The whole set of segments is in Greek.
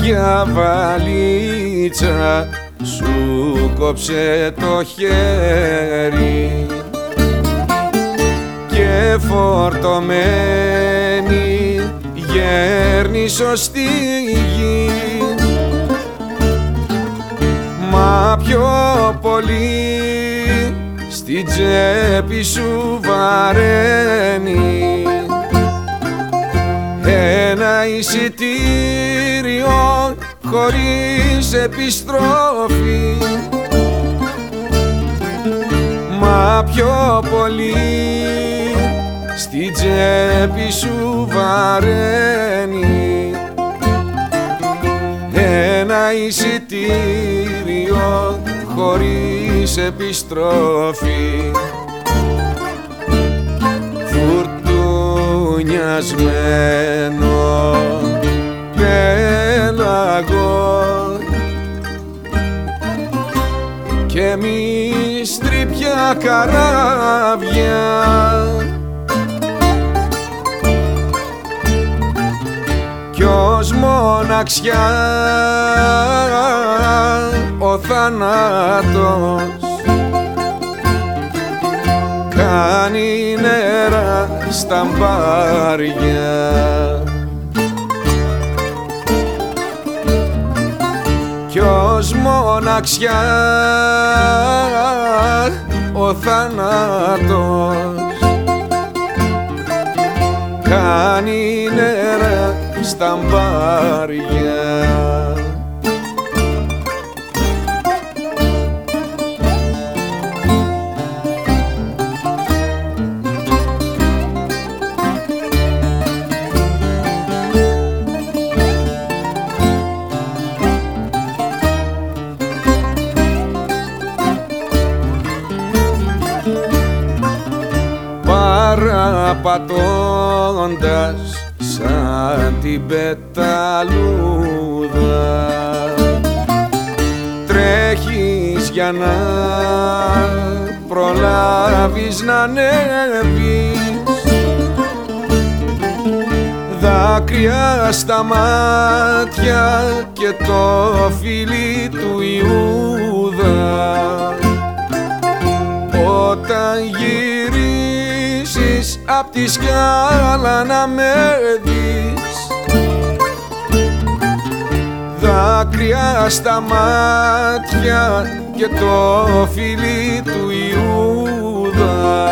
για βαλίτσα σου κόψε το χέρι και φορτωμένη γέρνησω στη γη, μα πιο πολύ στην τσέπη σου βαραίνει ένα εισιτήριο χωρίς επιστροφή, μα πιο πολύ στην τσέπη σου βαραίνει ένα εισιτήριο χωρίς επιστροφή. Φουρτουνιασμένο πέλαγο και μυστρίπια καράβια, κι ως μοναξιά ο θάνατος κάνει νερά στα μπάρια. Κι ως μοναξιά ο θάνατος κάνει νερά στα μπάρια. Παραπατώντας σαν την πεταλούδα τρέχεις για να προλάβεις να ανέβεις, δάκρυα στα μάτια και το φιλί του Ιούδα. Όταν γυρίσεις απ' τη σκάλα να με δεις, δάκρυα στα μάτια και το φιλί του Ιούδα.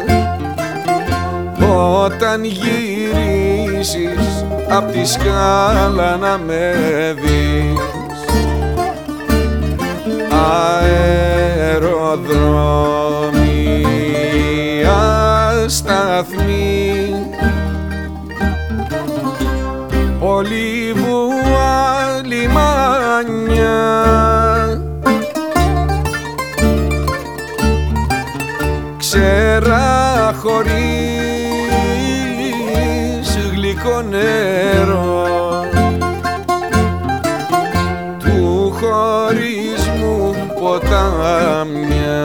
Όταν γυρίσεις απ' τη σκάλα να με δεις, αεροδρόμοι, ασταθμοί, ολίβουα, λιμάνια, ξέρα χωρίς γλυκό νερό του χωρισμού ποτάμια.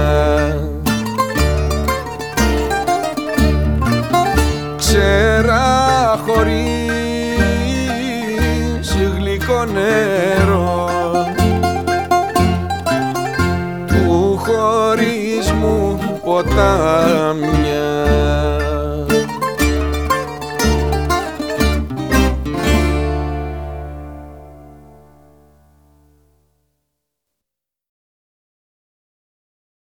Ξέρα χωρίς γλυκό νερό του χωρισμού ποτάμια.